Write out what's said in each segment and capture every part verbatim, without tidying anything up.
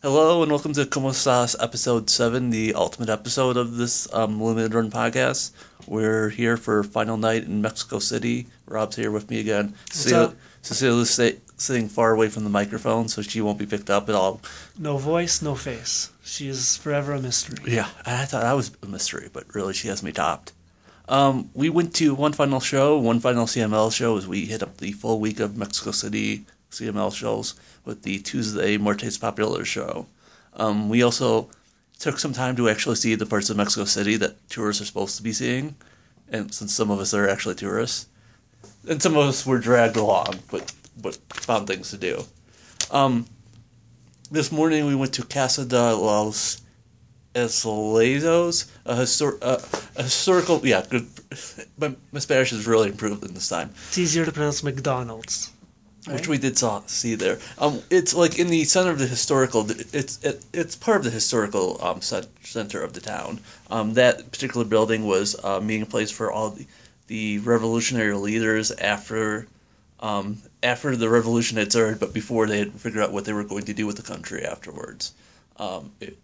Hello and welcome to Como Estás episode seven, the ultimate episode of this um, limited run podcast. We're here for final night in Mexico City. Rob's here with me again. What's Cecilia, up? Cecilia's sta- sitting far away from the microphone, so she won't be picked up at all. No voice, no face. She is forever a mystery. Yeah, I thought that was a mystery, but really she has me topped. Um, we went to one final show, one final C M L show as we hit up the full week of Mexico City C M L shows with the Tuesday Muertes Popular show. Um, we also took some time to actually see the parts of Mexico City that tourists are supposed to be seeing, and since some of us are actually tourists, and some of us were dragged along, but but found things to do. Um, this morning we went to Casa de los Azulejos, a, histor- uh, a historical, yeah, good. My, my Spanish has really improved in this time. It's easier to pronounce McDonald's. Which Right? we did saw, see there. Um, it's like in the center of the historical. It's it, it's part of the historical um cent- center of the town. Um, that particular building was a meeting place for all the, the revolutionary leaders after, um, after the revolution had started, but before they had figured out what they were going to do with the country afterwards. Um, it,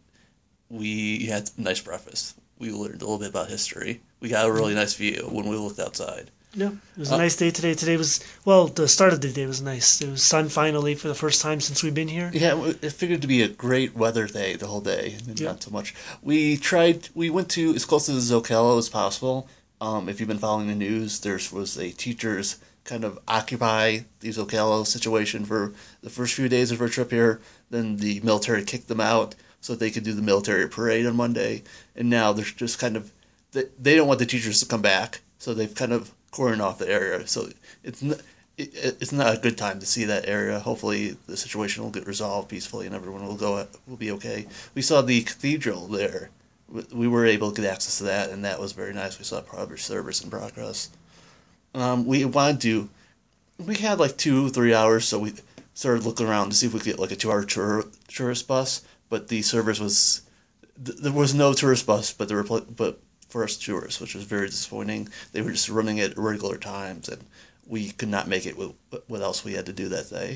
we had a nice breakfast. We learned a little bit about history. We got a really nice view when we looked outside. Yeah, it was a Uh, nice day today. Today was, well, the start of the day was nice. There was sun finally for the first time since we've been here. Yeah, it figured to be a great weather day the whole day, and Yeah. not so much. We tried. We went to as close to the Zocalo as possible. Um, if you've been following the news, there was a teachers kind of occupy the Zocalo situation for the first few days of our trip here. Then the military kicked them out so that they could do the military parade on Monday, and now they're just kind of they, they don't want the teachers to come back, so they've kind of cordoned off the area. So it's not, it, it's not a good time to see that area. Hopefully the situation will get resolved peacefully and everyone will go will be okay. We saw the cathedral there. We were able to get access to that, and that was very nice. We saw proper service in progress. Um, we wanted to. We had like two, three hours, so we started looking around to see if we could get like a two-hour tour, tourist bus. But the service was th- there was no tourist bus, but there were pl- but for us tourists, which was very disappointing. They were just running at irregular times, and we could not make it with what else we had to do that day.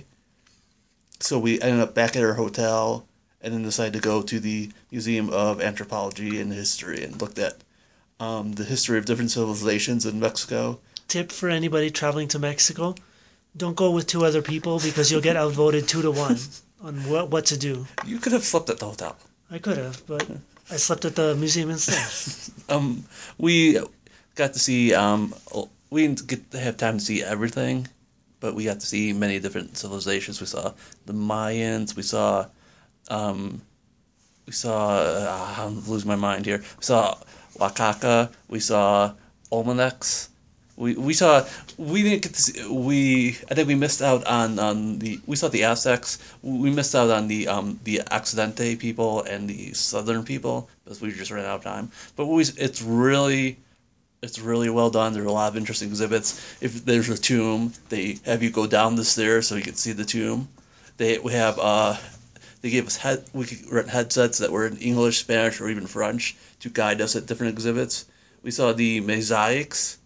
So we ended up back at our hotel, and then decided to go to the Museum of Anthropology and History and looked at um, the history of different civilizations in Mexico. Tip for anybody traveling to Mexico: don't go with two other people because you'll get outvoted two to one on what what to do. You could have slept at the hotel. I could have, but I slept at the museum instead. Um, we got to see. Um, we didn't get to have time to see everything, but we got to see many different civilizations. We saw the Mayans. We saw, um, we saw. Uh, I'm losing my mind here. We saw Oaxaca. We saw Olmecs. We we saw. We didn't get to see. We I think we missed out on, on the. We saw the Aztecs. We missed out on the um the Occidente people and the Southern people because we just ran out of time. But we, it's really, it's really well done. There are a lot of interesting exhibits. If there's a tomb, they have you go down the stairs so you can see the tomb. They we have uh. They gave us head. We could rent headsets that were in English, Spanish, or even French to guide us at different exhibits. We saw the mosaics.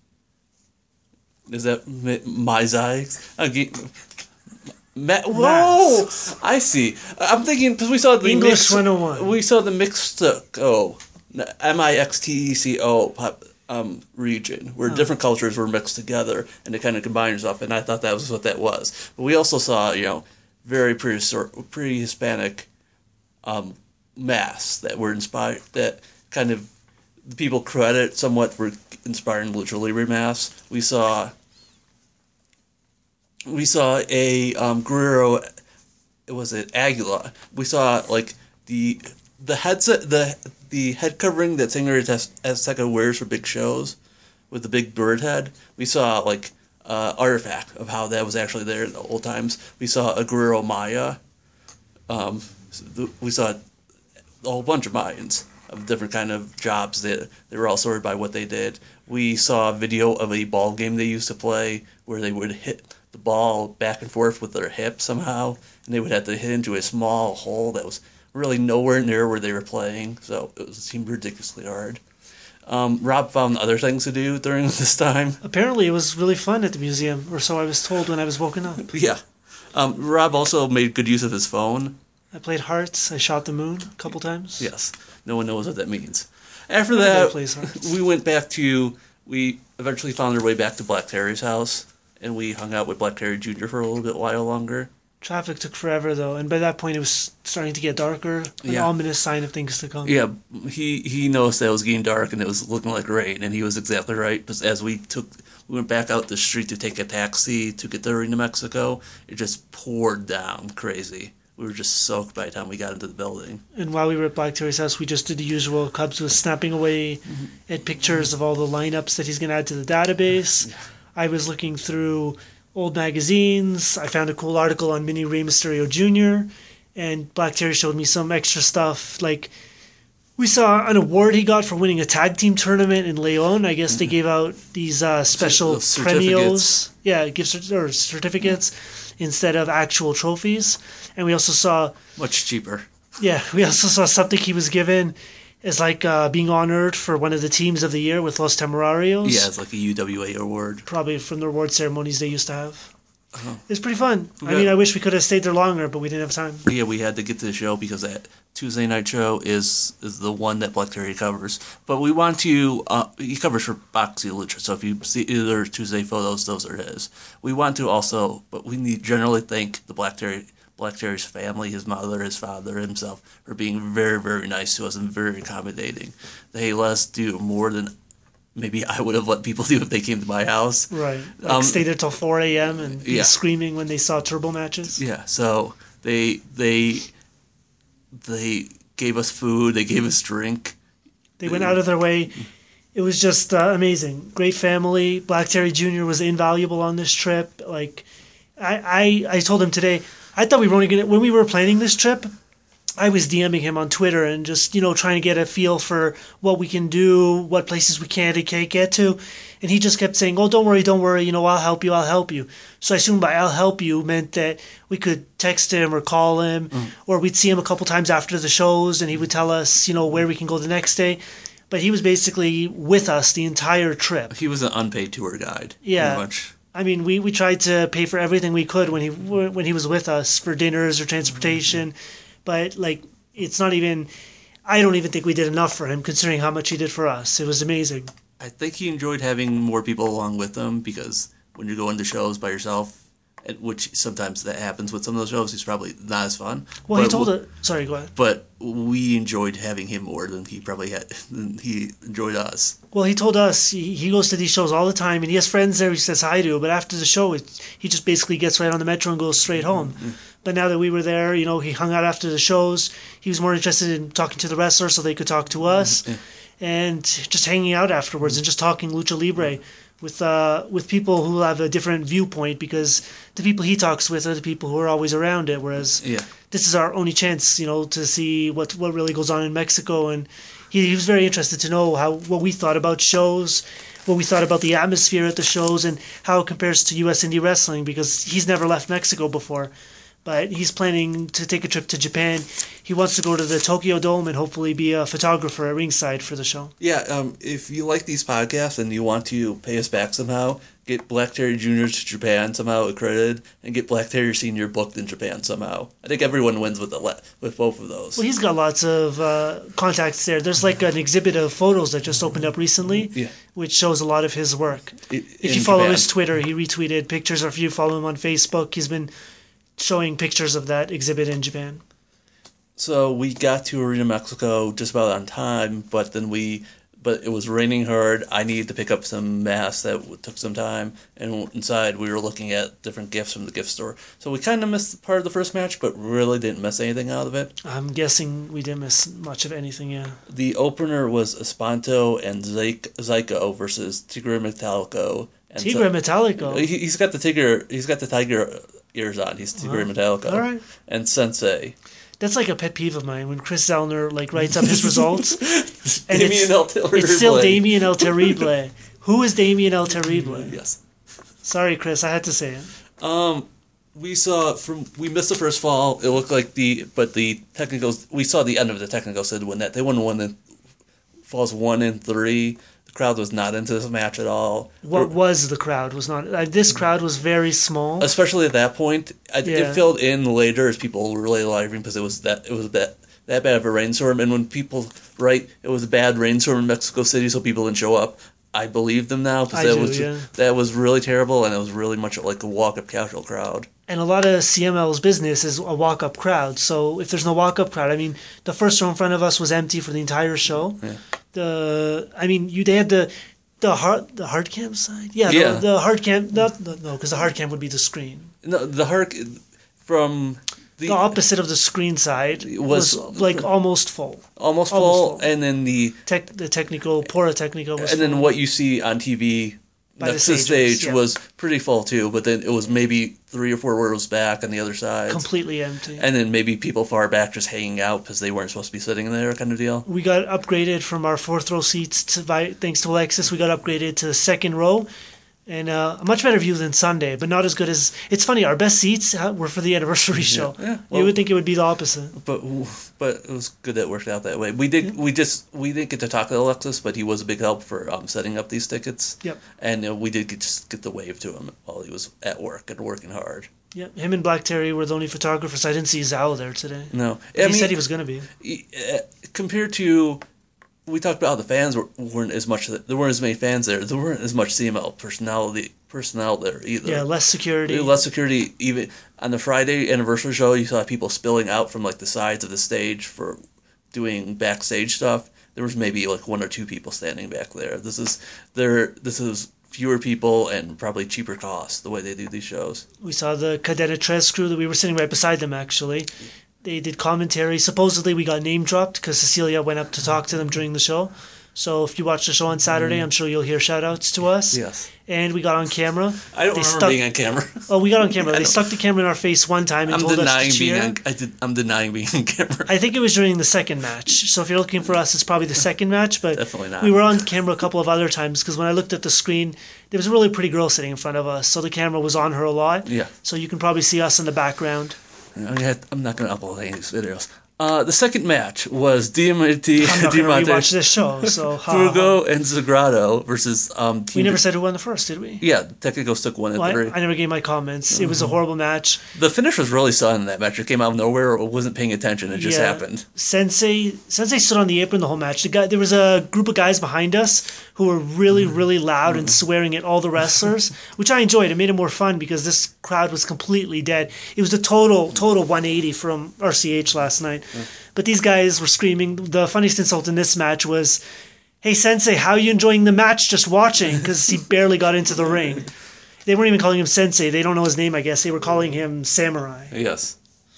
Is that mosaics? Okay. Ma- Whoa! Masks. I see. I'm thinking because we saw the English mix- one oh one. We saw the Mixteco, M I X T E C O um, region where Huh. different cultures were mixed together and they kind of combined stuff. And I thought that was what that was. But we also saw, you know, very prehistor- pre-Hispanic um, masks that were inspired. That kind of the people credit somewhat for inspiring Lucha Libre masks. We saw. We saw a um, Guerrero, was it Aguila? We saw like the the headset, the the head covering that singer Azteca wears for big shows, with the big bird head. We saw like uh, artifact of how that was actually there in the old times. We saw a Guerrero Maya. Um, we saw a whole bunch of Mayans of different kind of jobs that they were all sorted by what they did. We saw a video of a ball game they used to play where they would hit the ball back and forth with their hip somehow, and they would have to hit into a small hole that was really nowhere near where they were playing, so it, was, it seemed ridiculously hard. Um, Rob found other things to do during this time. Apparently, it was really fun at the museum, or so I was told when I was woken up. Yeah. Um, Rob also made good use of his phone. I played Hearts. I shot the moon a couple times. Yes. No one knows what that means. After Everybody that, plays Hearts. we went back to, we eventually found our way back to Black Terry's house, and we hung out with Black Terry Junior for a little bit while longer. Traffic took forever, though, and by that point it was starting to get darker. An Yeah. ominous sign of things to come. Yeah, he, he noticed that it was getting dark and it was looking like rain, and he was exactly right. But as we took, we went back out the street to take a taxi to get to Arena Mexico, it just poured down crazy. We were just soaked by the time we got into the building. And while we were at Black Terry's house, we just did the usual. Cubs was snapping away mm-hmm. at pictures of all the lineups that he's going to add to the database. Yeah. I was looking through old magazines. I found a cool article on Mini Rey Mysterio Junior And Black Terry showed me some extra stuff. Like, we saw an award he got for winning a tag team tournament in Leon. I guess mm-hmm. they gave out these uh, special premios. Yeah, gift cert- or certificates instead of actual trophies. And we also saw... Much cheaper. Yeah, we also saw something he was given as like uh, being honored for one of the teams of the year with Los Temerarios. Yeah, it's like a U W A award. Probably from the award ceremonies they used to have. Uh-huh. It's pretty fun. Yeah. I mean, I wish we could have stayed there longer, but we didn't have time. Yeah, we had to get to the show because that Tuesday night show is is the one that Black Terry covers. But we want to, uh, he covers for Boxy Lucha, so if you see either Tuesday photos, those are his. We want to also, but we need generally thank the Black Terry Black Terry's family, his mother, his father, himself, for being very, very nice to us and very accommodating. They let us do more than maybe I would have let people do if they came to my house. Right. Like um, stay there till four a.m. and be yeah. screaming when they saw turbo matches. Yeah, so they they they gave us food, they gave us drink. They went out of their way. It was just uh, amazing. Great family. Black Terry Junior was invaluable on this trip. Like, I, I, I told him today, I thought we were only going to, when we were planning this trip, I was DMing him on Twitter and just, you know, trying to get a feel for what we can do, what places we can and can't get to. And he just kept saying, oh, don't worry, don't worry, you know, I'll help you, I'll help you. So I assumed by I'll help you meant that we could text him or call him, mm. or we'd see him a couple times after the shows and he would tell us, you know, where we can go the next day. But he was basically with us the entire trip. He was an unpaid tour guide. Yeah. Pretty much. I mean, we, we tried to pay for everything we could when he when he was with us for dinners or transportation, but like it's not even. I don't even think we did enough for him considering how much he did for us. It was amazing. I think he enjoyed having more people along with him because when you go into shows by yourself, which sometimes that happens with some of those shows, he's probably not as fun. Well, but he told it. Sorry, go ahead. But we enjoyed having him more than he probably had. Than he enjoyed us. Well, he told us he, he goes to these shows all the time, and he has friends there he says hi to. But after the show, it, he just basically gets right on the metro and goes straight home. Mm-hmm. But now that we were there, you know, he hung out after the shows. He was more interested in talking to the wrestlers so they could talk to us, mm-hmm. and just hanging out afterwards mm-hmm. and just talking lucha libre. Mm-hmm. with uh, with people who have a different viewpoint because the people he talks with are the people who are always around it, whereas yeah. this is our only chance, you know, to see what what really goes on in Mexico. And he, he was very interested to know how what we thought about shows, what we thought about the atmosphere at the shows, and how it compares to U S indie wrestling because he's never left Mexico before. But he's planning to take a trip to Japan. He wants to go to the Tokyo Dome and hopefully be a photographer at ringside for the show. Yeah, um, if you like these podcasts and you want to pay us back somehow, get Black Terry Junior to Japan somehow accredited, and get Black Terry Senior booked in Japan somehow. I think everyone wins with the le- with both of those. Well, he's got lots of uh, contacts there. There's like an exhibit of photos that just opened up recently, yeah. which shows a lot of his work. It, if you follow Japan. His Twitter, he retweeted pictures, or if you follow him on Facebook, he's been showing pictures of that exhibit in Japan. So we got to Arena Mexico just about on time, but then we, but it was raining hard. I needed to pick up some masks that took some time, and inside we were looking at different gifts from the gift store. So we kind of missed part of the first match, but really didn't miss anything out of it. I'm guessing we didn't miss much of anything, yeah. The opener was Espanto and Zyko versus Tigre Metallico. And Tigre so, Metallico? He, he's got the Tigre, he's got the Tiger ears on. He's Tigre uh-huh. Metallico. All right. And Sensei. That's like a pet peeve of mine when Chris Zellner like writes up his results. and Damien it's, El Terrible. It's still Damien El Terrible. Who is Damien El Terrible? Yes. Sorry, Chris. I had to say it. Um, we saw from we missed the first fall. It looked like the but the technicals. We saw the end of the technicals said win that they wouldn't win the falls one and three. The crowd was not into this match at all. What was the crowd was not. Uh, this crowd was very small, especially at that point. I, Yeah. It filled in later as people were really lively because it was that it was that that bad of a rainstorm. And when people write it was a bad rainstorm in Mexico City, so people didn't show up, I believe them now because I that do, was yeah. that was really terrible, and it was really much like a walk-up casual crowd. and a lot of C M L's business is a walk-up crowd. So if there's no walk-up crowd, I mean, the first row in front of us was empty for the entire show. Yeah. The I mean, you they had the the hard the hard cam side. Yeah, Yeah. The, the hard cam. Not, the, no, because the hard cam would be the screen. No, the Hark from the, The opposite of the screen side was, was- like almost full. almost full, almost full. and then the Tech, the technical Pora Technical was and full. then what you see on T V By next the to the stages, stage yeah. was pretty full too. But then it was maybe three or four rows back on the other side, completely empty. and then maybe people far back just hanging out because they weren't supposed to be sitting there, kind of deal. We got upgraded from our fourth row seats to, by, thanks to Alexis. We got upgraded to the second row, and uh, a much better view than Sunday, but not as good as. It's funny. Our best seats uh, were for the anniversary show. yeah, you well- would think it would be the opposite. But but it was good that it worked out that way. We did we just we didn't get to talk to Alexis, but he was a big help for um, setting up these tickets. Yep. And uh, we did get, just get the wave to him while he was at work and working hard. Yep. Him and Black Terry were the only photographers. I didn't see Zhao there today. No, he I mean, said he was going to be. he- uh, compared to. We talked about how the fans were, weren't as much. There weren't as many fans there. There weren't as much C M L personality personnel there either. Yeah, less security. Less security. Even on the Friday anniversary show, you saw people spilling out from like the sides of the stage for doing backstage stuff. There was maybe like one or two people standing back there. This is there. This is fewer people and probably cheaper costs the way they do these shows. We saw the Cadena Tres crew that we were sitting right beside them, actually. They did commentary. Supposedly, we got name dropped because Cecilia went up to talk to them during the show. So if you watch the show on Saturday, Mm-hmm. I'm sure you'll hear shout-outs to us. Yes. And we got on camera. I don't They remember stuck- being on camera. Oh, we got on camera. I They don't- stuck the camera in our face one time and I'm told us denying to being cheer. on. I did, I'm denying being on camera. I think it was during the second match. So if you're looking for us, it's probably the second match. But Definitely not. we were on camera a couple of other times because when I looked at the screen, there was a really pretty girl sitting in front of us. So the camera was on her a lot. Yeah. So you can probably see us in the background. I mean, I'm not going to upload any of these videos. Uh, the second match was Diamante, I'm not going to rewatch Diamante, this show. So ha, ha. Fugo, and Zagrado versus um. Team We never said who won the first, did we? Yeah, Technicos took one and Well, three. I, I never gave my comments. It was a Mm-hmm. horrible match. The finish was really sudden in that match. It came out of nowhere. I wasn't paying attention. It just Yeah. happened. Sensei Sensei stood on the apron the whole match. The guy, there was a group of guys behind us who were really, Mm-hmm. really loud and swearing at all the wrestlers, which I enjoyed. It made it more fun because this crowd was completely dead. It was a total, total one eighty from R C H last night. But these guys were screaming. The funniest insult in this match was, "Hey Sensei, how are you enjoying the match just watching?" Because he barely got into the ring. They weren't even calling him Sensei. They don't know his name, I guess. They were calling him Samurai. Yes.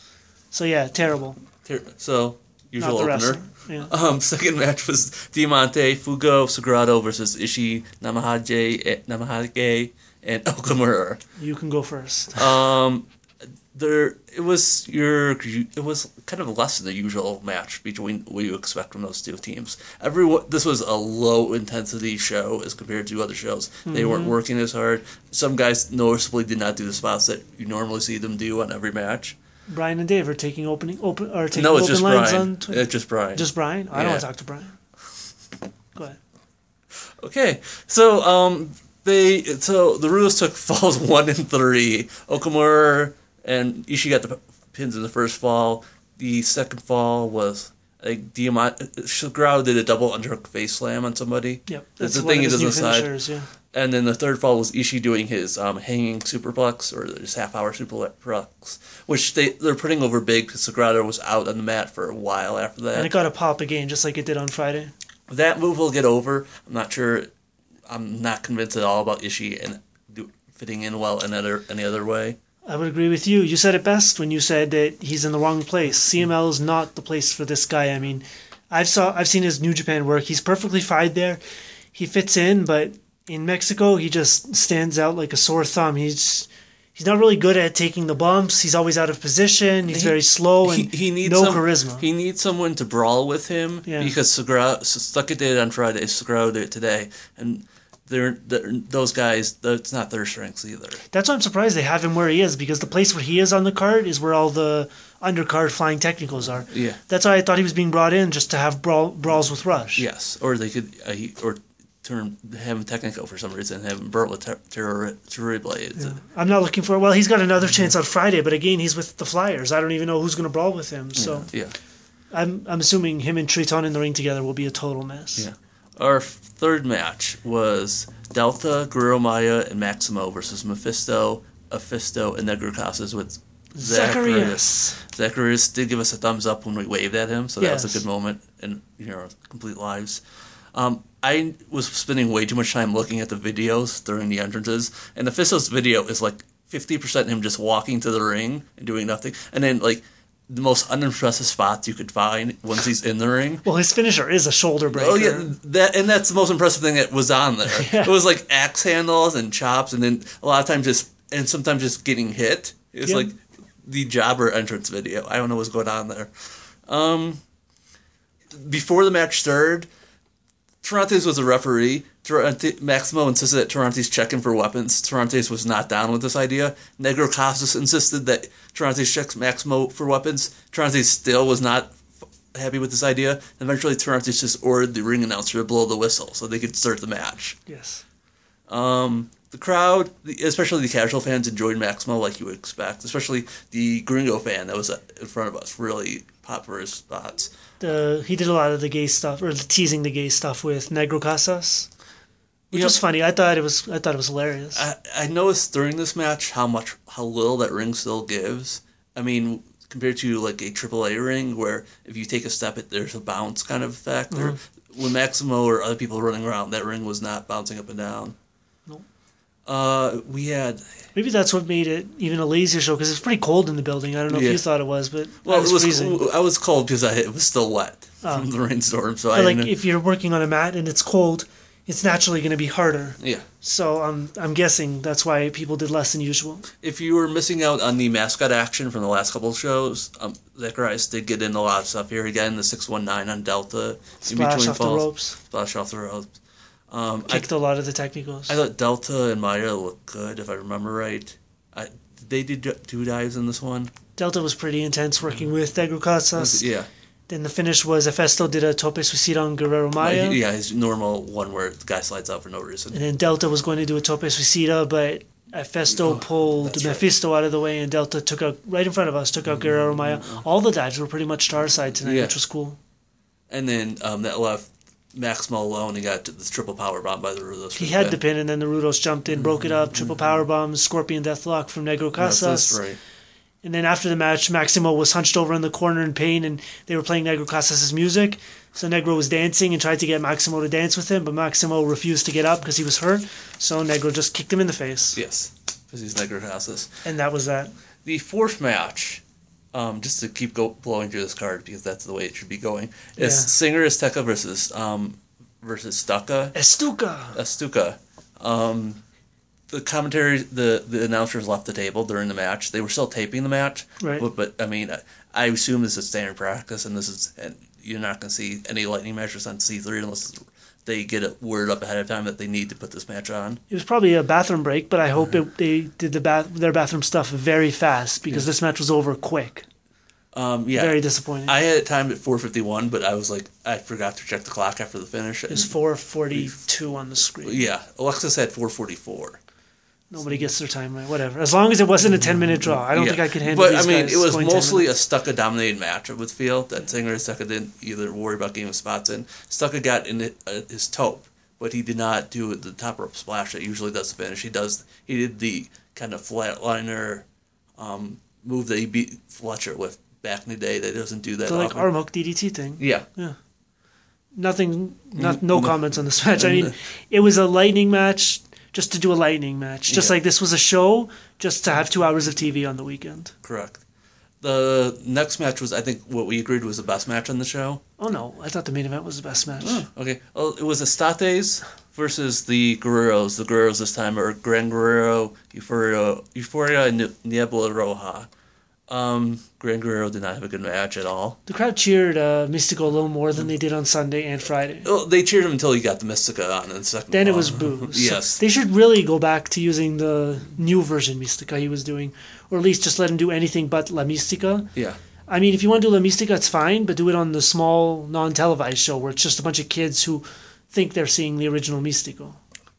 So yeah, terrible. Ter- So usual Not the opener. wrestler. Yeah. Um, second match was Diamante, Fugo, Sagrado versus Ishii, Namahage, eh, Namahage, and Okamura. You can go first. Um, there it was your it was kind of less than the usual match between what you expect from those two teams. Everyone, this was a low intensity show as compared to other shows. They weren't working as hard. Some guys noticeably did not do the spots that you normally see them do on every match. Brian and Dave are taking opening open or taking No, it's open just lines Brian. on Twitter. It's just Brian. Just Brian. I don't Yeah. want to talk to Brian. Go ahead. Okay, so um, they so the Rules took falls one and three. Okamura and Ishii got the pins in the first fall. The second fall was like Diamante. Sagrado did a double underhook face slam on somebody. Yep. That's That's the one thing of he his does new on the side. finishers, yeah. And then the third fall was Ishii doing his um, hanging superplex or his half hour superplex, which they they're putting over big because Sagrado was out on the mat for a while after that. And it got a pop again, just like it did on Friday. That move will get over. I'm not sure. I'm not convinced at all about Ishii and do, fitting in well in other, any other way. I would agree with you. You said it best when you said that he's in the wrong place. C M L is not the place for this guy. I mean, I've saw I've seen his New Japan work. He's perfectly fine there. He fits in, but in Mexico, he just stands out like a sore thumb. He's he's not really good at taking the bumps. He's always out of position. He's He- very slow and he, he needs no some, charisma. He needs someone to brawl with him Yeah. because Sagrado, Stuckit did it on Friday. Sagrado did it today, and they're, they're those guys. That's not their strengths either. That's why I'm surprised they have him where he is, because the place where he is on the card is where all the undercard flying technicals are. Yeah. That's why I thought he was being brought in just to have brawl, brawls with Rush. Yes, or they could, uh, he, or turn have him technical for some reason, have him burn with ter- terror terror blades. Yeah. I'm not looking for. Well, he's got another chance on Friday, but again, he's with the Flyers. I don't even know who's going to brawl with him. So yeah. yeah. I'm I'm assuming him and Triton in the ring together will be a total mess. Yeah. Our third match was Delta, Guerrero Maya, and Maximo versus Mephisto, Aphisto, and Negro Casas with Zacharias. Zacharias did give us a thumbs up when we waved at him, so that Yes. was a good moment in you know complete lives. Um, I was spending way too much time looking at the videos during the entrances, and Aphisto's video is like fifty percent him just walking to the ring and doing nothing, and then like the most unimpressive spots you could find once he's in the ring. Well, his finisher is a shoulder breaker. Oh yeah, that and that's the most impressive thing that was on there. Yeah. It was like axe handles and chops, and then a lot of times just and sometimes just getting hit. It's Yeah. like the jobber entrance video. I don't know what's going on there. Um, before the match started, Tarantes was a referee. Tarante, Maximo insisted that Tarantes check in for weapons. Tarantes was not down with this idea. Negro Casas insisted that Tarantes checks Maximo for weapons. Tarantes still was not f- happy with this idea. Eventually, Tarantes just ordered the ring announcer to blow the whistle so they could start the match. Yes. Um, the crowd, especially the casual fans, enjoyed Maximo like you would expect. Especially the Gringo fan that was in front of us really popped for his spots. The he did a lot of the gay stuff or the teasing the gay stuff with Negro Casas, which You was know, funny. I thought it was I thought it was hilarious. I, I noticed during this match how much how little that ring still gives. I mean, compared to like a triple A ring where if you take a step, it there's a bounce kind of effect. Mm-hmm. Or when Maximo or other people running around, that ring was not bouncing up and down. Nope. Uh, we had Maybe that's what made it even a lazier show because it's pretty cold in the building. I don't know Yeah. if you thought it was, but well, I was, it was freezing. I was cold because I, it was still wet Oh. from the rainstorm. So But I like didn't, if you're working on a mat and it's cold, it's naturally going to be harder. yeah. So I'm I'm guessing that's why people did less than usual. If you were missing out on the mascot action from the last couple of shows, um, Zacharias did get in a lot of stuff here. Again, the six one nine on Delta. Splash off the falls. ropes. Splash off the ropes. Um, I, Kicked a lot of the technicals. I thought Delta and Maya looked good, if I remember right. I, did they do two dives in this one? Delta was pretty intense working with Negro Casas. Yeah. Then the finish was Efesto did a tope suicida on Guerrero Maya. Like, yeah, his normal one where the guy slides out for no reason. And then Delta was going to do a tope suicida, but Efesto Oh, pulled that's right. Mephisto out of the way, and Delta took out, right in front of us, took out Guerrero Maya. All the dives were pretty much to our side tonight, Yeah. which was cool. And then um, that left Maximo alone. He got this triple power bomb by the Rudos. He had the pin, and then the Rudos jumped in, broke it up, triple power bomb, Scorpion Deathlock from Negro Casas. That's right. And then after the match, Maximo was hunched over in the corner in pain, and they were playing Negro Casas' music. So Negro was dancing and tried to get Maximo to dance with him, but Maximo refused to get up because he was hurt. So Negro just kicked him in the face. Yes, because he's Negro Casas. And that was that. The fourth match, um, just to keep go- blowing through this card because that's the way it should be going, is Yeah. Singer Azteca versus um, versus Stuka. Estuca. Astuka. Um, the commentary, the, the announcers left the table during the match. They were still taping the match, Right. but, but I mean, I, I assume this is standard practice, and this is and you're not going to see any lightning matches on C three unless they get it word up ahead of time that they need to put this match on. It was probably a bathroom break, but I hope it, they did the bath, their bathroom stuff very fast because this match was over quick. Um, yeah, Very disappointing. I had it timed at four fifty-one, but I was like, I forgot to check the clock after the finish. It was four forty-two on the screen. Yeah, Alexis had four forty-four. Nobody gets their time right. Whatever. As long as it wasn't a ten-minute draw. I don't Yeah. think I could handle But these I mean, guys it was going ten mostly minutes. a Stuka-dominated match, I would feel. That Singer and Stuka didn't either worry about getting spots in. Stuka got in it, uh, his tope, but he did not do the top rope splash that usually does the finish. He does. He did the kind of flatliner um, move that he beat Fletcher with back in the day. That doesn't do that The like often. arm hook D D T thing. Yeah. Nothing, not, no comments on this match. I mean, it was a lightning match just to do a lightning match. Just Yeah. like this was a show just to have two hours of T V on the weekend. Correct. The next match was, I think, what we agreed was the best match on the show. Oh no, I thought the main event was the best match. Okay. Well, it was Estates versus the Guerreros. The Guerreros this time are Gran Guerrero, Euphoria, Euphoria, and Niebla Roja. Um, Gran Guerrero did not have a good match at all. The crowd cheered uh, Mystico a little more than they did on Sunday and Friday. Well, they cheered him until he got the Mystica on in the second. Then it one. was boos. Yes. So they should really go back to using the new version Mystica he was doing, or at least just let him do anything but La Mystica. Yeah. I mean, if you want to do La Mystica, it's fine, but do it on the small, non-televised show where it's just a bunch of kids who think they're seeing the original Mystico.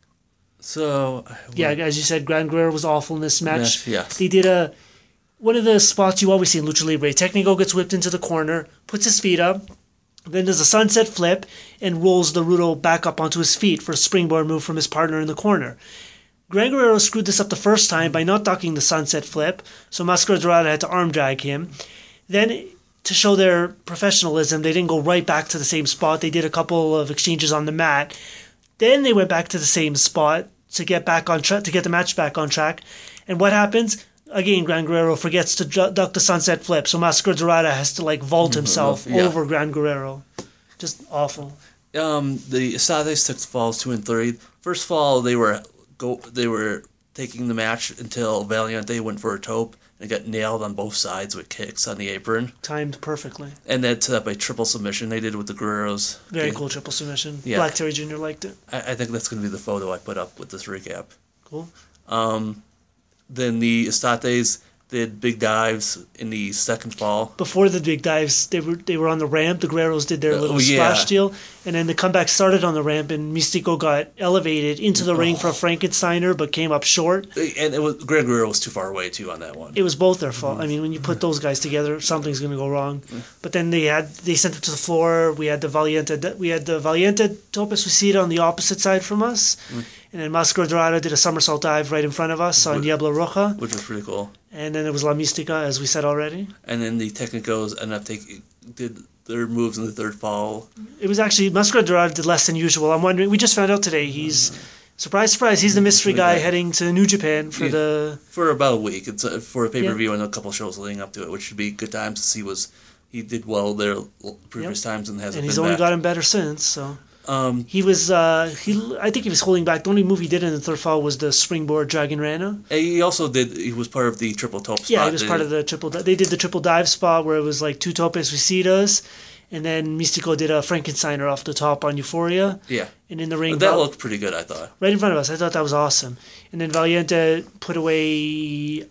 So yeah, as you said, Gran Guerrero was awful in this match. Yes, yes. They did a one of the spots you always see in Lucha Libre. Técnico gets whipped into the corner, puts his feet up, then does a sunset flip and rolls the Rudo back up onto his feet for a springboard move from his partner in the corner. Gran Guerrero screwed this up the first time by not ducking the sunset flip, so Mascara Dorada had to arm drag him. Then, to show their professionalism, they didn't go right back to the same spot. They did a couple of exchanges on the mat. Then they went back to the same spot to get back on track, to get the match back on track. And what happens? Again, Gran Guerrero forgets to duck the sunset flip, so Mascara Dorada has to like vault himself yeah. over Gran Guerrero. Just awful. Um, the Estates took falls two and three. First fall, they were go they were taking the match until Valiente went for a tope and got nailed on both sides with kicks on the apron. Timed perfectly. And then set up a triple submission they did with the Guerreros. Very they, cool triple submission. Yeah. Black Terry Junior liked it. I, I think that's going to be the photo I put up with this recap. Cool. Um, then the Estates did big dives in the second fall. Before the big dives, they were they were on the ramp. The Guerreros did their little oh, yeah. splash deal, and then the comeback started on the ramp, and Mystico got elevated into the oh. ring for a Frankensteiner, but came up short. And it was Gran Guerrero was too far away too on that one. It was both their fault. Mm-hmm. I mean, when you put those guys together, something's going to go wrong. Mm-hmm. But then they had they sent them to the floor. We had the Valiente we had the Valiente Tope Suicida on the opposite side from us. Mm-hmm. And then Mascara Dorada did a somersault dive right in front of us on Diablo Roja. Which was pretty cool. And then there was La Mystica, as we said already. And then the Technicos ended up taking, did their moves in the third fall. It was actually, Mascara Dorada did less than usual. I'm wondering, we just found out today, he's, mm. surprise, surprise, he's the mystery guy heading to New Japan for yeah, the... For about a week. It's a, for a pay-per-view yeah. and a couple shows leading up to it, which should be good times to see was, he did well there previous yep. times and hasn't And he's been only back. gotten better since, so... Um, he was, uh, he. I think he was holding back. The only move he did in the third fall was the springboard Dragon Rana. He also did, he was part of the triple tope spot. Yeah, he was part of the triple, they did the triple dive spot where it was like two tope suicidas, and then Mystico did a Frankensteiner off the top on Euphoria. Yeah. And in the ring. That looked pretty good, I thought. Right in front of us. I thought that was awesome. And then Valiente put away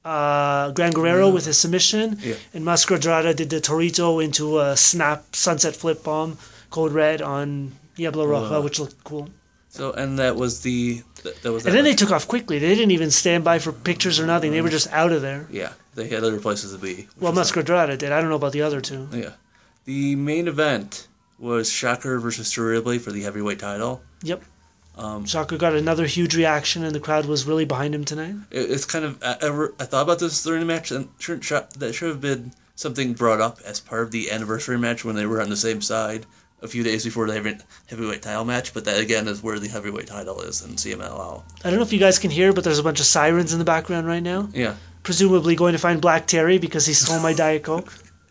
uh, Gran Guerrero mm. with his submission, yeah. and Mascara Dorada did the Torito into a snap sunset flip bomb, code red on Diablo Roja, uh, which looked cool. So, and that was the... That, that was that and then much. they took off quickly. They didn't even stand by for pictures or nothing. They were just out of there. Yeah, they had other places to be. Well, Mascara Dorada did. I don't know about the other two. Yeah. The main event was Shocker versus Terrible for the heavyweight title. Yep. Um, Shocker got another huge reaction, and the crowd was really behind him tonight. It, it's kind of... I, I thought about this during the match, and should, that should have been something brought up as part of the anniversary match when they were on the same side a few days before the heavyweight title match, but that again is where the heavyweight title is in C M L L. I don't know if you guys can hear, but there's a bunch of sirens in the background right now. Yeah. Presumably going to find Black Terry because he stole my Diet Coke.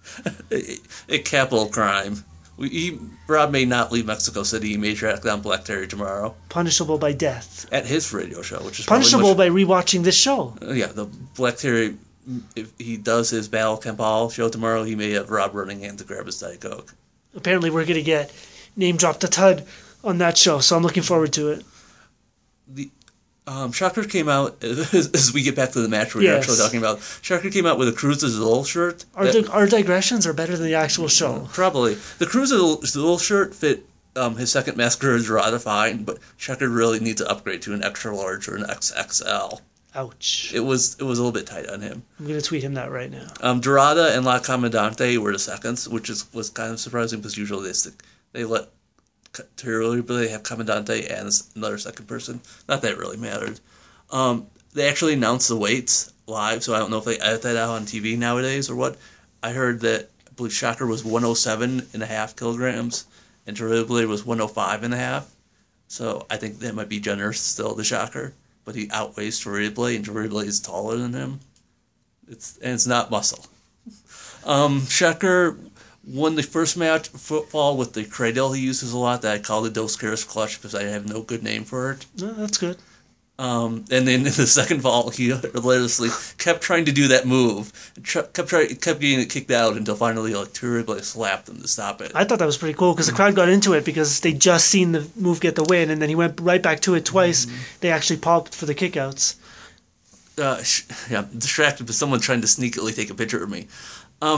a, a capital crime. We, he, Rob may not leave Mexico City. He may track down Black Terry tomorrow. Punishable by death. At his radio show, which is punishable much, by rewatching this show. Uh, yeah, the Black Terry, if he does his Battle Camp Hall show tomorrow, he may have Rob running in to grab his Diet Coke. Apparently we're going to get name dropped a tud on that show, so I'm looking forward to it. The um, Shocker came out, as, as we get back to the match we're yes. actually talking about, Shocker came out with a Cruz Azul shirt. Our, that, our digressions are better than the actual show. Probably. The Cruz Azul shirt fit um, his second Mascara Dorada fine, but Shocker really needs to upgrade to an extra large or an X X L. Ouch. It was it was a little bit tight on him. I'm going to tweet him that right now. Um, Dorada and La Comandante were the seconds, which is was kind of surprising because usually they, stick, they let Terrible, but they have Comandante and another second person. Not that it really mattered. Um, they actually announced the weights live, so I don't know if they edit that out on T V nowadays or what. I heard that I believe Shocker was one oh seven and a half kilograms, and Terrible was one oh five and a half. So I think that might be generous still to Shocker. But he outweighs Terrible, and Terrible is taller than him. It's and it's not muscle. Um, Shocker won the first match footfall with the cradle he uses a lot that I call the Dos Caras clutch because I have no good name for it. No, that's good. Um, and then in the second fall, he hilariously kept trying to do that move, kept trying, kept getting it kicked out until finally, like, Terrible slapped him to stop it. I thought that was pretty cool because the crowd got into it because they just seen the move get the win, and then he went right back to it twice. Mm-hmm. They actually popped for the kickouts. Uh, sh- yeah, I'm distracted with someone trying to sneakily take a picture of me. Um,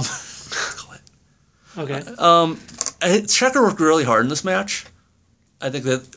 Okay. um, I, Shocker worked really hard in this match. I think that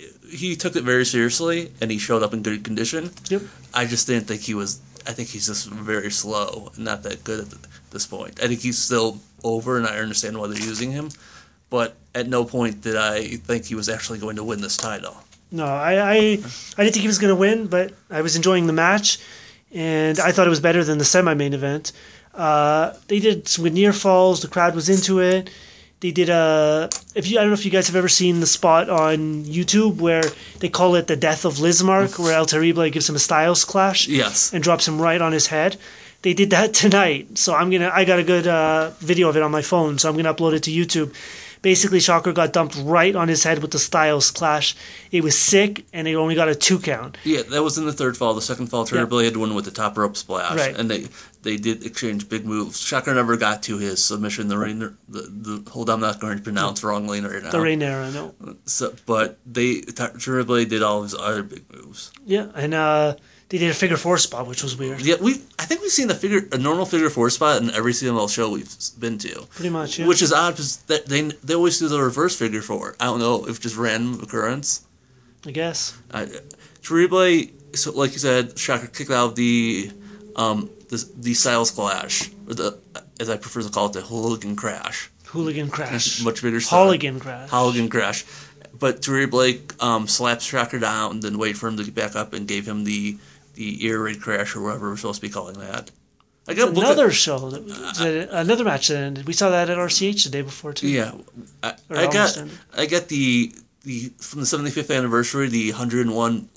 he took it very seriously, and he showed up in good condition. Yep. I just didn't think he was. I think he's just very slow and not that good at this point. I think he's still over, and I understand why they're using him. But at no point did I think he was actually going to win this title. No, I, I, I didn't think he was going to win, but I was enjoying the match, and I thought it was better than the semi-main event. Uh, they did some good near falls. The crowd was into it. They did a. If you, I don't know if you guys have ever seen the spot on YouTube where they call it the death of Lismark, where El Terrible gives him a Styles Clash. Yes. And drops him right on his head. They did that tonight, so I'm gonna. I got a good uh, video of it on my phone, so I'm gonna upload it to YouTube. Basically, Shocker got dumped right on his head with the Styles Clash. It was sick, and it only got a two count. Yeah, that was in the third fall. The second fall, Terrible had won with the top rope splash, Right. and they they did exchange big moves. Shocker never got to his submission. The rain, the, the hold I'm not going to pronounce wrongly right now. The Rainera, no. So, but they Terrible did all his other big moves. Yeah, and uh, they did a figure four spot, which was weird. Yeah, we I think we've seen the figure a normal figure four spot in every C M L show we've been to. Pretty much, yeah. Which is odd because they they always do the reverse figure four. I don't know if just random occurrence. I guess. Uh, Terrible, so like you said, Shocker kicked out the um the the Styles Clash, or the as I prefer to call it, the Hooligan Crash. Hooligan Crash. Much bigger star. Hooligan Crash. Hooligan Crash. But Terrible um slapped Shocker down and then waited for him to get back up and gave him the the ear raid crash or whatever we're supposed to be calling that. I got another show that, that another match that ended. We saw that at R C H the day before too. Yeah, I, Or I almost got ended. I got the the from the seventy-fifth anniversary the one hundred one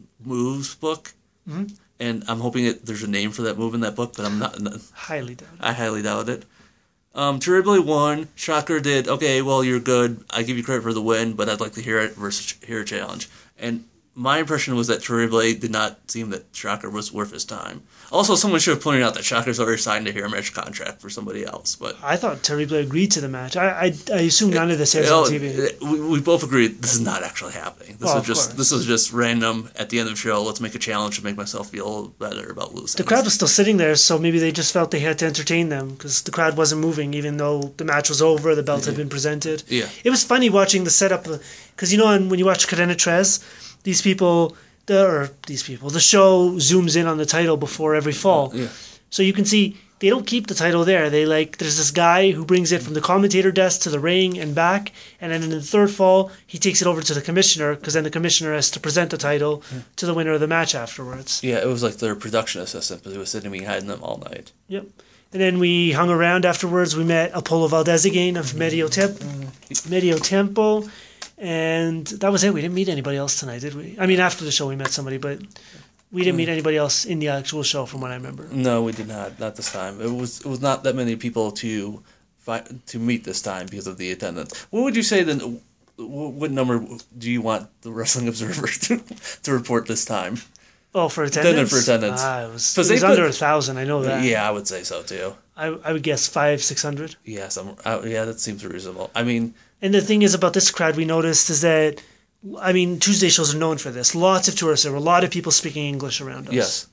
moves book, Mm-hmm. and I'm hoping that there's a name for that move in that book, but I'm not. Highly doubt it. I highly doubt it. Um, Terrible won. Shocker did okay. Well, you're good. I give you credit for the win, but I'd like to hear it versus hear a challenge. And my impression was that Terrible did not seem that Shocker was worth his time. Also, someone should have pointed out that Shocker's already signed a hair match contract for somebody else. But I thought Terrible agreed to the match. I I, I assume none of this airs you know, on T V. we, we both agreed this is not actually happening. This Well, is of just course. this is just random at the end of the show. Let's make a challenge to make myself feel a little better about losing. The crowd was still sitting there, so maybe they just felt they had to entertain them because the crowd wasn't moving, even though the match was over, the belt had been presented. Yeah. It was funny watching the setup, because you know when you watch Cadena Tres, these people, the, or these people, the show zooms in on the title before every fall. Yeah. So you can see they don't keep the title there. They like there's this guy who brings it from the commentator desk to the ring and back, and then in the third fall he takes it over to the commissioner because then the commissioner has to present the title to the winner of the match afterwards. Yeah, it was like their production assistant, but he was sitting behind them all night. Yep. And then we hung around afterwards. We met Apollo Valdez again of Medio, Temp- Medio Tempo, and that was it. We didn't meet anybody else tonight, did we? I mean, after the show we met somebody, but we didn't meet anybody else in the actual show from what I remember. No, we did not. Not this time. It was it was not that many people to fi- to meet this time because of the attendance. What would you say then? wh- What number do you want the Wrestling Observer to, to report this time? Oh, for attendance? For attendance. Ah, it was, 'Cause it was they under put- a thousand, I know that. Yeah, I would say so too. I, I would guess five, six hundred. Yeah, some, uh, yeah, that seems reasonable. I mean, And the thing is about this crowd we noticed is that, I mean, Tuesday shows are known for this. Lots of tourists. There were a lot of people speaking English around us. yes.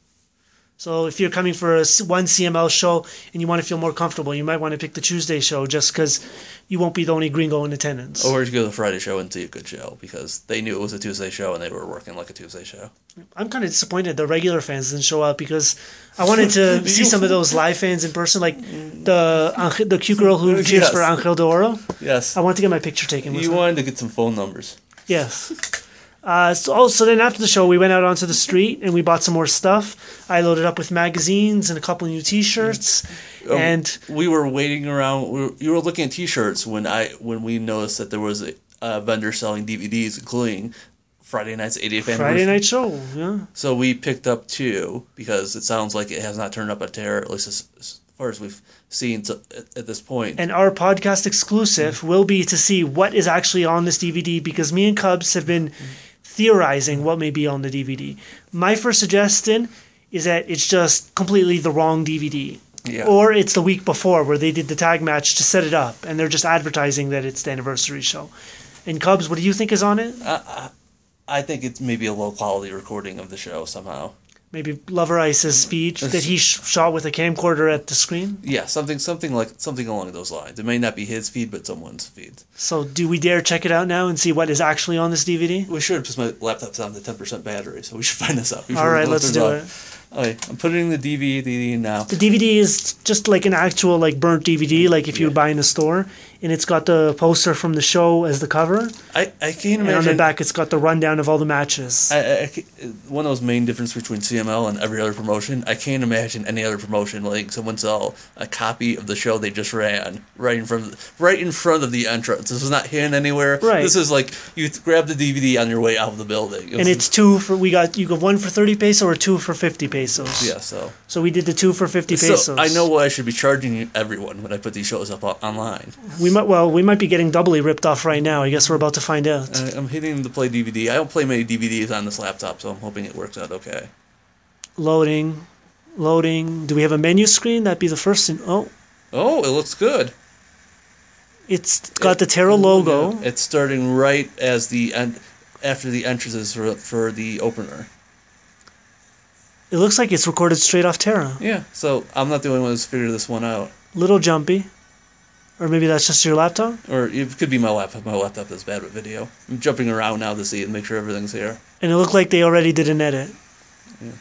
So if you're coming for a, s- one C M L show and you want to feel more comfortable, you might want to pick the Tuesday show just because you won't be the only gringo in attendance. Or to go to the Friday show and see a good show because they knew it was a Tuesday show and they were working like a Tuesday show. I'm kind of disappointed the regular fans didn't show up because I wanted to see some of those live fans in person, like the Ange- the cute girl who cheers Yes. for Angel de Oro. Yes. I want to get my picture taken with You her. wanted to get some phone numbers. Yes. Uh, so, oh, so then after the show, we went out onto the street and we bought some more stuff. I loaded up with magazines and a couple new T-shirts. Um, and we were waiting around. We were, you were looking at T-shirts when I when we noticed that there was a, a vendor selling D V Ds, including Friday Night's eightieth Friday anniversary. night show, yeah. So we picked up two because it sounds like it has not turned up at Terror, at least as, as far as we've seen to, at, at this point. And our podcast exclusive will be to see what is actually on this D V D because me and Cubs have been theorizing what may be on the D V D. My first suggestion is that it's just completely the wrong D V D. Yeah. Or it's the week before where they did the tag match to set it up and they're just advertising that it's the anniversary show. And Cubs, what do you think is on it? I think it's maybe a low quality recording of the show somehow. Maybe Lover Ice's speech that he sh- shot with a camcorder at the screen? Yeah, something something like something along those lines. It may not be his feed, but someone's feed. So do we dare check it out now and see what is actually on this D V D? We should, because my laptop's on the ten percent battery, so we should find this out. All right, let's do it. Okay, I'm putting the D V D now. The D V D is just like an actual like burnt D V D, like if you would buy in a store, and it's got the poster from the show as the cover. I, I can't imagine. And on the back, it's got the rundown of all the matches. I, I, I, one of those main differences between C M L and every other promotion, I can't imagine any other promotion letting someone sell a copy of the show they just ran right in front of, right in front of the entrance. This is not hidden anywhere. Right. This is like you th- grab the D V D on your way out of the building. And it's two for we got you got one for thirty peso or two for fifty pesos. Yeah, so so we did the two for fifty pesos. So I know what I should be charging everyone when I put these shows up online. We might well we might be getting doubly ripped off right now. I guess we're about to find out. Uh, I'm hitting the play D V D. I don't play many D V Ds on this laptop, so I'm hoping it works out okay. Loading, loading. Do we have a menu screen? That'd be the first thing. Oh, oh, it looks good. It's got it, the Terra logo. Yeah, it's starting right as the end, after the entrances for for the opener. It looks like it's recorded straight off Terra. Yeah, so I'm not the only one who's figured this one out. Little jumpy. Or maybe that's just your laptop? Or it could be my laptop. My laptop is bad with video. I'm jumping around now to see and make sure everything's here. And it looked like they already did an edit. Yeah.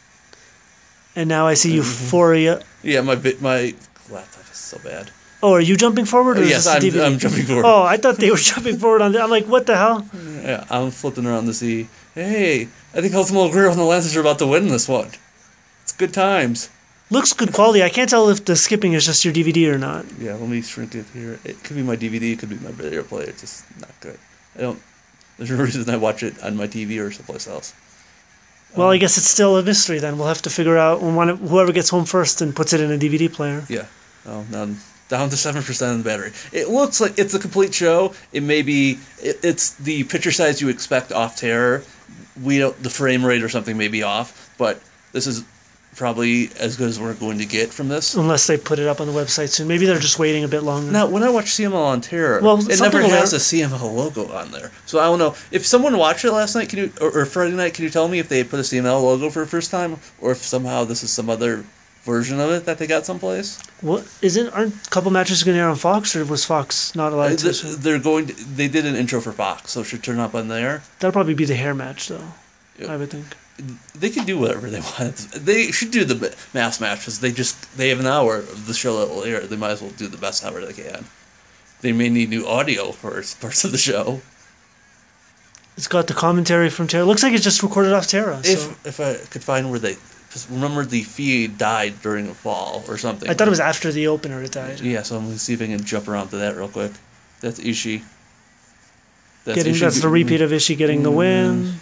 And now I see Mm-hmm. Euphoria. Yeah, my my laptop is so bad. Oh, are you jumping forward or Uh, is yes, this the I'm, D V D? I'm jumping forward. Oh, I thought they were jumping forward on the... I'm like, what the hell? Yeah, I'm flipping around to see, hey, I think Ultimo Guerrero and the Lancers are about to win this one. It's good times. Looks good quality. I can't tell if the skipping is just your D V D or not. Yeah, let me shrink it here. It could be my D V D, it could be my video player. It's just not good. I don't... There's no reason I watch it on my T V or someplace else. Well, um, I guess it's still a mystery then. We'll have to figure out when one, whoever gets home first and puts it in a D V D player. Yeah. Oh, now I'm down to seven percent of the battery. It looks like it's a complete show. It may be... It, it's the picture size you expect off Terror. We don't... The frame rate or something may be off, but this is probably as good as we're going to get from this. Unless they put it up on the website soon. Maybe they're just waiting a bit longer. Now, when I watch C M L on Terror, well, it never has a C M L logo on there. So I don't know. If someone watched it last night, can you or, or Friday night, can you tell me if they put a C M L logo for the first time, or if somehow this is some other version of it that they got someplace? What isn't? Aren't a couple matches going to air on Fox, or was Fox not allowed to? They're going. To, they did an intro for Fox, so it should turn up on there. That'll probably be the hair match, though. Yep. I would think. They can do whatever they want. They should do the mass matches. They just they have an hour of the show that will air. They might as well do the best hour they can. They may need new audio for parts of the show. It's got the commentary from Terra. Looks like it's just recorded off Terra. So. If if I could find where they, because remember the feed died during the fall or something. I thought it was after the opener it died. Yeah, so I'm gonna see if I can jump around to that real quick. That's Ishii. That's getting Ishii. That's the repeat of Ishii getting mm. the win.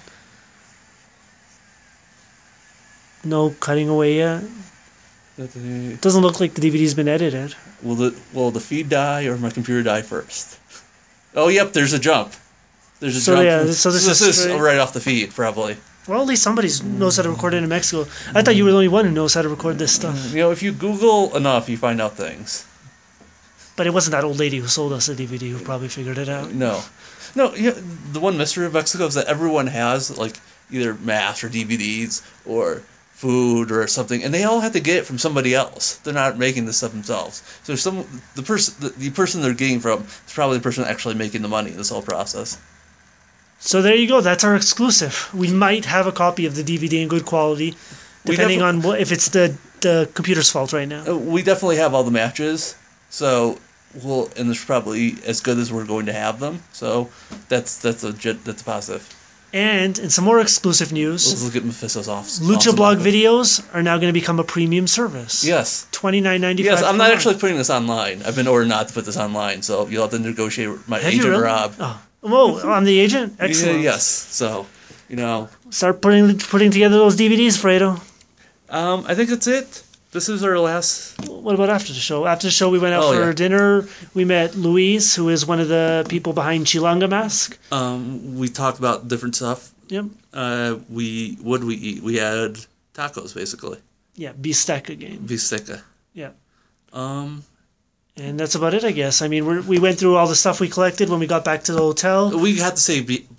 No cutting away yet. It doesn't look like the D V D's been edited. Will the will the feed die or my computer die first? Oh, yep. There's a jump. There's a so, jump. Yeah, so this, so this is, is right off the feed, probably. Well, at least somebody knows how to record it in Mexico. I thought you were the only one who knows how to record this stuff. You know, if you Google enough, you find out things. But it wasn't that old lady who sold us the D V D who probably figured it out. No, no. Yeah, the one mystery of Mexico is that everyone has like either mass or D V Ds or food or something, and they all have to get it from somebody else. They're not making this stuff themselves. So some the person the, the person they're getting from is probably the person actually making the money in this whole process. So there you go. That's our exclusive. We might have a copy of the D V D in good quality, depending on what if it's the the computer's fault right now. We definitely have all the matches, so we'll and it's probably as good as we're going to have them. So that's that's a that's a positive. And in some more exclusive news, let's look at Mephisto's off. Lucha awesome Blog office. Videos are now going to become a premium service. Yes, twenty-nine ninety-five. Yes, I'm not actually putting this online. I've been ordered not to put this online, so you'll have to negotiate with my have agent, you really? Rob. Oh, whoa! I'm the agent. Excellent. Yeah, yes. So, you know, start putting putting together those D V Ds, Fredo. Um, I think that's it. This is our last... What about after the show? After the show, we went out oh, for yeah. dinner. We met Luis, who is one of the people behind Chilanga Mask. Um, we talked about different stuff. Yep. Uh, we what did we eat? We had tacos, basically. Yeah, bistec again. Bistecca. Yeah. Um, and that's about it, I guess. I mean, we we went through all the stuff we collected when we got back to the hotel. We have to say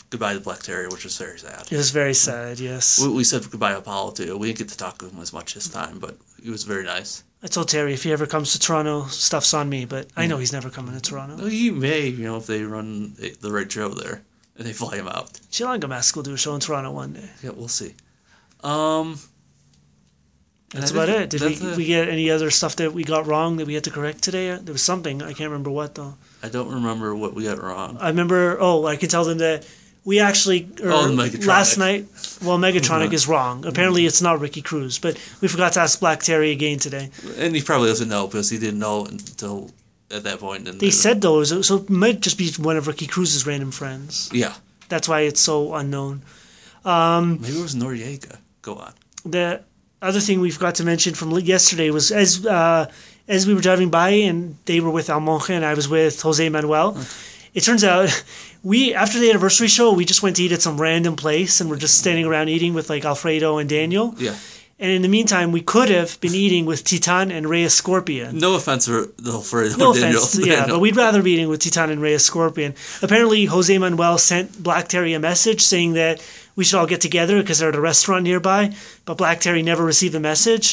goodbye to Black Terry, which was very sad. It was very sad, yes. We, we said goodbye to Apollo, too. We didn't get to talk to him as much this time, but he was very nice. I told Terry if he ever comes to Toronto, stuff's on me, but I know he's never coming to Toronto. Well, he may, you know, if they run the right show there and they fly him out. Chilanga Mask will do a show in Toronto one day. Yeah, we'll see. Um, That's about it. Did we, a, we get any other stuff that we got wrong that we had to correct today? There was something. I can't remember what, though. I don't remember what we got wrong. I remember, oh, I can tell them that we actually, or oh, Megatronic. last night, well, Megatronic is wrong. Apparently it's not Ricky Cruz, but we forgot to ask Black Terry again today. And he probably doesn't know because he didn't know until at that point. And they said, though, so it might just be one of Ricky Cruz's random friends. Yeah. That's why it's so unknown. Um, Maybe it was Noriega. Go on. The other thing we forgot to mention from yesterday was as uh, as we were driving by and they were with Al Monge and I was with Jose Manuel, huh. It turns out we, after the anniversary show, we just went to eat at some random place and we're just standing around eating with like Alfredo and Daniel. Yeah. And in the meantime, we could have been eating with Titan and Reyes Scorpion. No offense for Alfredo no and Daniel. offense, yeah, Daniel. But we'd rather be eating with Titan and Reyes Scorpion. Apparently, Jose Manuel sent Black Terry a message saying that we should all get together because they're at a restaurant nearby, but Black Terry never received the message.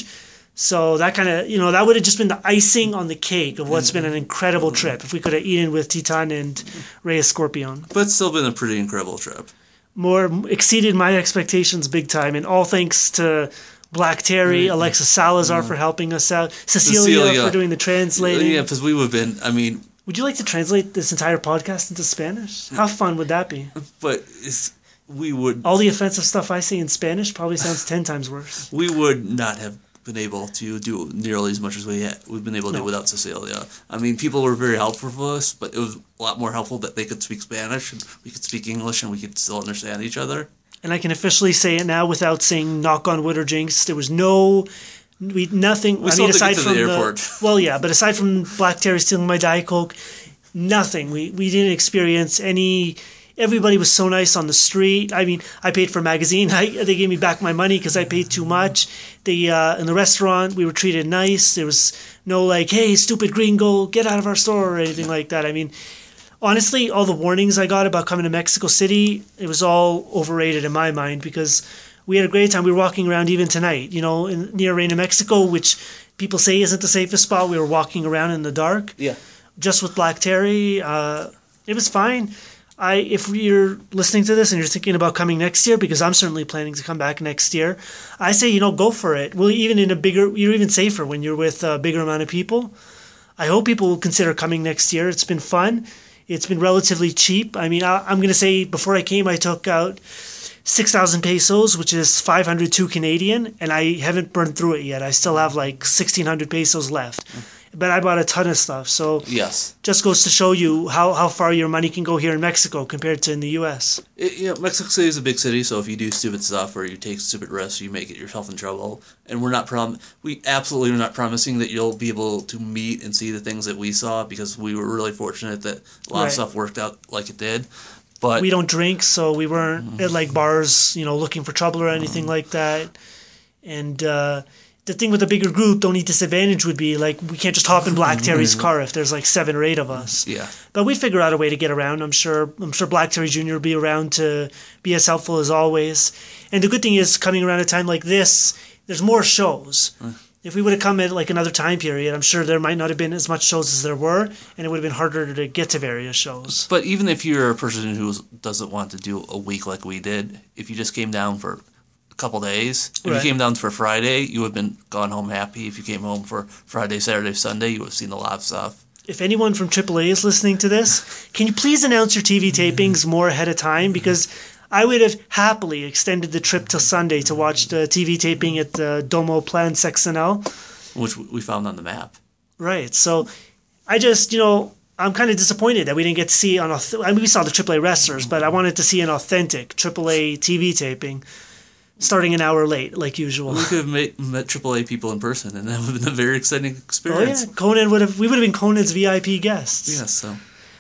So that kind of, you know, that would have just been the icing on the cake of what's been an incredible trip if we could have eaten with Titan and Reyes Scorpion. But it's still been a pretty incredible trip. More exceeded my expectations big time, and all thanks to Black Terry, Alexis Salazar yeah. for helping us out, Cecilia, Cecilia for doing the translating. Yeah, because we would have been, I mean... Would you like to translate this entire podcast into Spanish? How fun would that be? But it's, we would... All the offensive stuff I say in Spanish probably sounds ten times worse. We would not have been able to do nearly as much as we had, we've been able to no. do without Cecilia. I mean, people were very helpful for us, but it was a lot more helpful that they could speak Spanish and we could speak English and we could still understand each other. And I can officially say it now without saying knock on wood or jinx. There was no, we nothing. We I still mean, aside to from the airport. The, well, yeah, but aside from Black Terry stealing my Diet Coke, nothing. We we didn't experience any. Everybody was so nice on the street. I mean, I paid for a magazine. I, they gave me back my money because I paid too much. They uh, in the restaurant, we were treated nice. There was no like, hey, stupid gringo, get out of our store or anything like that. I mean, honestly, all the warnings I got about coming to Mexico City, it was all overrated in my mind because we had a great time. We were walking around even tonight, you know, in, near Reina, Mexico, which people say isn't the safest spot. We were walking around in the dark. Yeah. Just with Black Terry. Uh, it was fine. I, if you're listening to this and you're thinking about coming next year, because I'm certainly planning to come back next year, I say, you know, go for it. Well, even in a bigger, you're even safer when you're with a bigger amount of people. I hope people will consider coming next year. It's been fun. It's been relatively cheap. I mean, I, I'm going to say before I came, I took out six thousand pesos, which is five hundred two Canadian, and I haven't burned through it yet. I still have like sixteen hundred pesos left. But I bought a ton of stuff, so yes, just goes to show you how, how far your money can go here in Mexico compared to in the U S. It, you know, Mexico City is a big city, so if you do stupid stuff or you take stupid risks, you may get yourself in trouble. And we're not prom- we absolutely are not promising that you'll be able to meet and see the things that we saw because we were really fortunate that a lot right. of stuff worked out like it did. But we don't drink, so we weren't mm-hmm. at like bars, you know, looking for trouble or anything mm-hmm. like that. And uh, the thing with a bigger group, the only disadvantage would be like we can't just hop in Black Terry's car if there's like seven or eight of us. Yeah. But we figure out a way to get around. I'm sure. I'm sure Black Terry Junior will be around to be as helpful as always. And the good thing is, coming around a time like this, there's more shows. Mm. If we would have come at like another time period, I'm sure there might not have been as much shows as there were, and it would have been harder to get to various shows. But even if you're a person who doesn't want to do a week like we did, if you just came down for couple days. If right. you came down for Friday, you would have been gone home happy. If you came home for Friday, Saturday, Sunday, you would have seen a lot of stuff. If anyone from triple A is listening to this, can you please announce your T V tapings more ahead of time? Because I would have happily extended the trip till Sunday to watch the T V taping at the Domo Plan Sexenal. Which we found on the map. Right. So I just, you know, I'm kind of disappointed that we didn't get to see on. I mean, we saw the triple A wrestlers, but I wanted to see an authentic triple A T V taping. Starting an hour late, like usual. We could have met, met triple A people in person, and that would have been a very exciting experience. Oh yeah, Conan would have. We would have been Conan's V I P guests. Yes, so.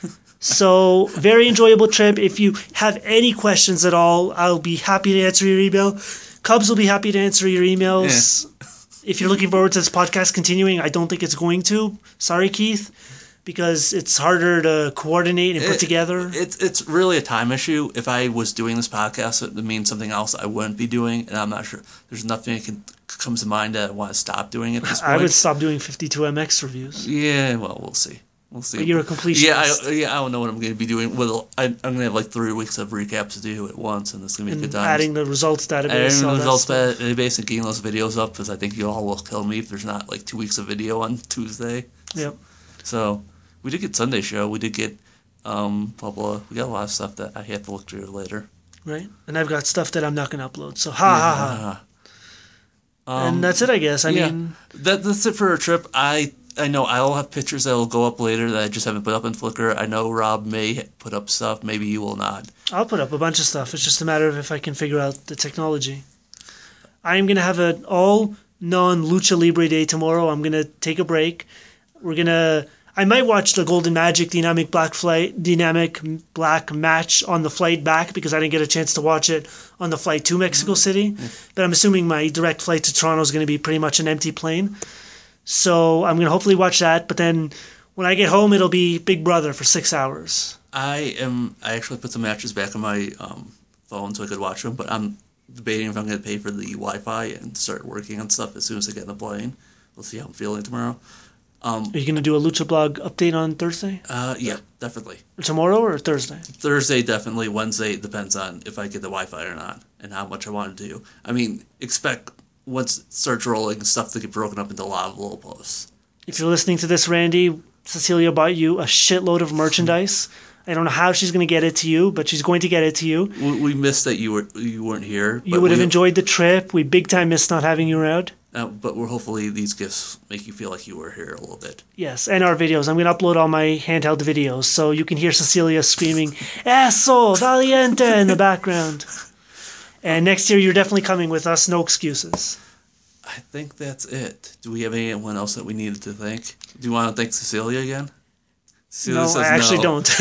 So very enjoyable trip. If you have any questions at all, I'll be happy to answer your email. Cubs will be happy to answer your emails. Yeah. If you're looking forward to this podcast continuing, I don't think it's going to. Sorry, Keith. because it's harder to coordinate and put It- together? It's it's really a time issue. If I was doing this podcast, it would mean something else I wouldn't be doing, and I'm not sure. There's nothing that can comes to mind that I want to stop doing at this point. I would stop doing fifty-two M X reviews. Yeah, well, we'll see. We'll see. But you're a completionist. Yeah, I, yeah. I don't know what I'm going to be doing. Well, I, I'm going to have like three weeks of recaps to do at once, and it's going to be And good times. adding the results database. Adding the all that results stuff. database and getting those videos up, because I think you all will kill me if there's not like two weeks of video on Tuesday. Yep. So we did get Sunday show. We did get um, blah blah. We got a lot of stuff that I have to look through later. Right. And I've got stuff that I'm not going to upload. So ha ha ha. Um, And that's it, I guess. I yeah, mean, that that's it for our trip. I I know I'll have pictures that will go up later that I just haven't put up on Flickr. I know Rob may put up stuff. Maybe you will not. I'll put up a bunch of stuff. It's just a matter of if I can figure out the technology. I am going to have an all non Lucha Libre day tomorrow. I'm going to take a break. We're going to. I might watch the Golden Magic Dynamic Black flight, Dynamic Black match on the flight back because I didn't get a chance to watch it on the flight to Mexico City. But I'm assuming my direct flight to Toronto is going to be pretty much an empty plane. So I'm going to hopefully watch that. But then when I get home, it'll be Big Brother for six hours. I am. I actually put some matches back on my um, phone so I could watch them. But I'm debating if I'm going to pay for the Wi-Fi and start working on stuff as soon as I get in the plane. We'll see how I'm feeling tomorrow. Um, Are you going to do a Lucha Blog update on Thursday? uh, yeah, definitely. Tomorrow or Thursday? Thursday, definitely. Wednesday, it depends on if I get the Wi-Fi or not and how much I want to do. I mean, expect once it starts rolling, stuff to get broken up into a lot of little posts. If you're listening to this, Randy, Cecilia bought you a shitload of merchandise. I don't know how she's going to get it to you, but she's going to get it to you. We, we missed that you were you weren't here. You would have we, enjoyed the trip. We big time missed not having you around. Uh, but we're hopefully these gifts make you feel like you were here a little bit. Yes, and our videos. I'm going to upload all my handheld videos so you can hear Cecilia screaming, "Eso, valiente," in the background. And next year, you're definitely coming with us. No excuses. I think that's it. Do we have anyone else that we needed to thank? Do you want to thank Cecilia again? Cecilia No, says I actually no. don't.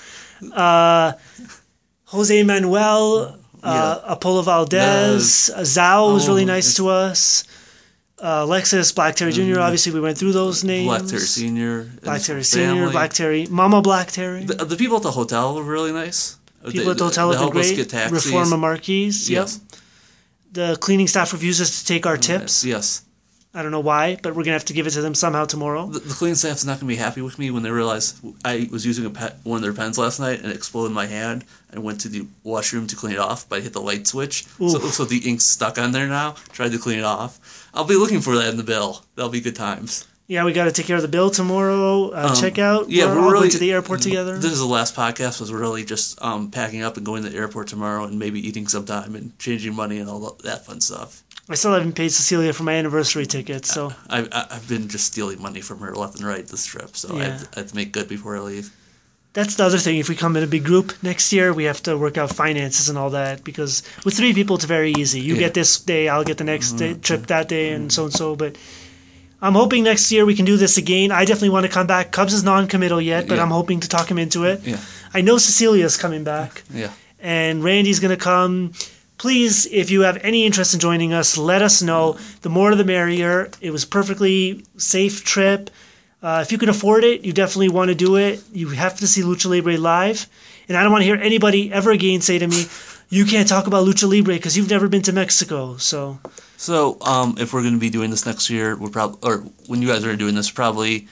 uh, Jose Manuel, uh, Yeah. Apollo Valdez, uh, Zhao was Oh, really nice it's- to us. Uh, Alexis, Black Terry Junior Obviously, we went through those names. Black Terry Senior. and Black his Terry family. Senior, Black Terry, Mama Black Terry. The, the people at the hotel were really nice. People They- at the hotel they have been helped us great. get taxis. Reforma Marquis. Yes. Yep. The cleaning staff refuses us to take our tips. Yes. I don't know why, but we're gonna have to give it to them somehow tomorrow. The, the cleaning staff's not going to be happy with me when they realize I was using a pe- one of their pens last night and it exploded in my hand. I went to the washroom to clean it off, but I hit the light switch. So, Oof. so the ink's stuck on there now. Tried to clean it off. I'll be looking for that in the bill. That'll be good times. Yeah, we got to take care of the bill tomorrow. Uh, Um, check out. yeah, we're, we're all really- going to the airport together. This is the last podcast. Was really just um, packing up and going to the airport tomorrow and maybe eating sometime and changing money and all that fun stuff. I still haven't paid Cecilia for my anniversary ticket, so I've, I've been just stealing money from her left and right this trip, so I, Yeah. have to, I have to make good before I leave. that's the other thing. If we come in a big group next year, we have to work out finances and all that because with three people, it's very easy. You Yeah. get this day, I'll get the next day, trip that day, and so and so. But I'm hoping next year we can do this again. I definitely want to come back. Cubs is non-committal yet, but Yeah. I'm hoping to talk him into it. Yeah, I know Cecilia's coming back. yeah. And Randy's going to come. Please, if you have any interest in joining us, let us know. The more the merrier. It was perfectly safe trip. Uh, if you can afford it, you definitely want to do it. You have to see Lucha Libre live. And I don't want to hear anybody ever again say to me, you can't talk about Lucha Libre because you've never been to Mexico. So So, um, if we're going to be doing this next year, we're probably, or when you guys are doing this, probably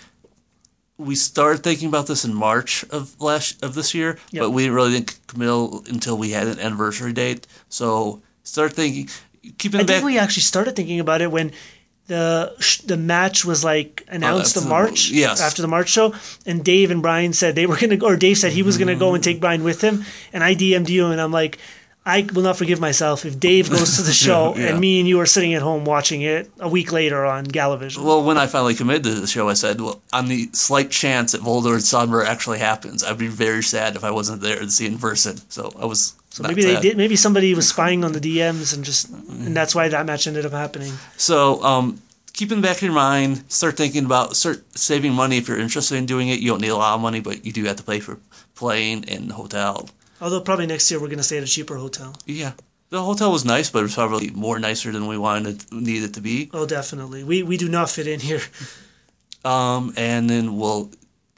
we started thinking about this in March of last of this year, Yep. but we didn't really think commit until we had an anniversary date. So, start thinking, keep in I the back. think we actually started thinking about it when the sh- the match was like announced after the the- March yes. after the March show, and Dave and Brian said they were gonna, or Dave said he was gonna go and take Brian with him, and I D M'd you and I'm like, I will not forgive myself if Dave goes to the show Yeah. and me and you are sitting at home watching it a week later on Galavision. Well, when I finally committed to the show, I said, well, on the slight chance that Voldemort and Songbird actually happens, I'd be very sad if I wasn't there to see it in person. So I was. So not maybe they sad. did. Maybe somebody was spying on the D Ms and just, and that's why that match ended up happening. So, um, keep in the back of your mind, start thinking about, start saving money if you're interested in doing it. You don't need a lot of money, but you do have to pay for plane and hotel. Although probably next year we're gonna stay at a cheaper hotel. Yeah. The hotel was nice, but it was probably more nicer than we wanted it, needed it to be. Oh, definitely. We we do not fit in here. Um, and then we'll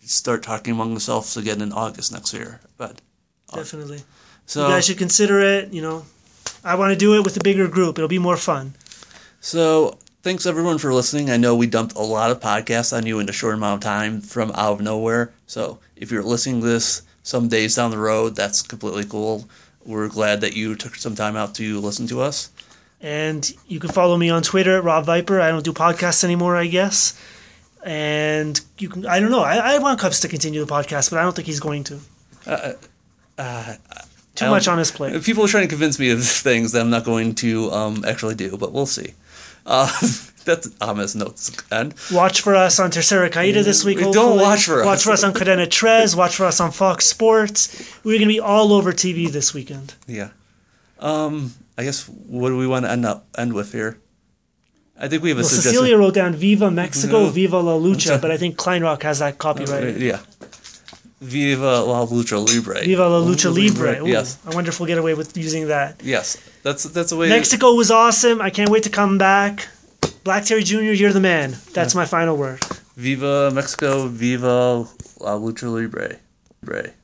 start talking among ourselves again in August next year. But uh, definitely, so you guys should consider it. You know, I want to do it with a bigger group. It'll be more fun. So thanks everyone for listening. I know we dumped a lot of podcasts on you in a short amount of time from out of nowhere. So if you're listening to this some days down the road, that's completely cool. We're glad that you took some time out to listen to us. And you can follow me on Twitter at Rob Viper. I don't do podcasts anymore, I guess. And you can, I don't know. I, I want Cubs to continue the podcast, but I don't think he's going to. Uh, uh, Too much on his plate. People are trying to convince me of things that I'm not going to um, actually do, but we'll see. Uh, that's ominous notes end. Watch for us on Tercera Caída this week, hopefully. Don't watch for us. Watch for us on Cadena Tres. Watch for us on Fox Sports. We're going to be all over T V this weekend. Yeah. Um, I guess, what do we want to end up end with here? I think we have a well, suggestion. Cecilia wrote down Viva Mexico, mm-hmm. Viva La Lucha, but I think Kleinrock has that copyrighted. Yeah. Viva La Lucha Libre. Viva La Lucha Libre. Ooh, yes. I wonder if we'll get away with using that. Yes. That's that's a way. Mexico was awesome. I can't wait to come back. Black Terry Junior, you're the man. That's yeah. my final word. Viva Mexico, Viva La Lucha Libre. Libre.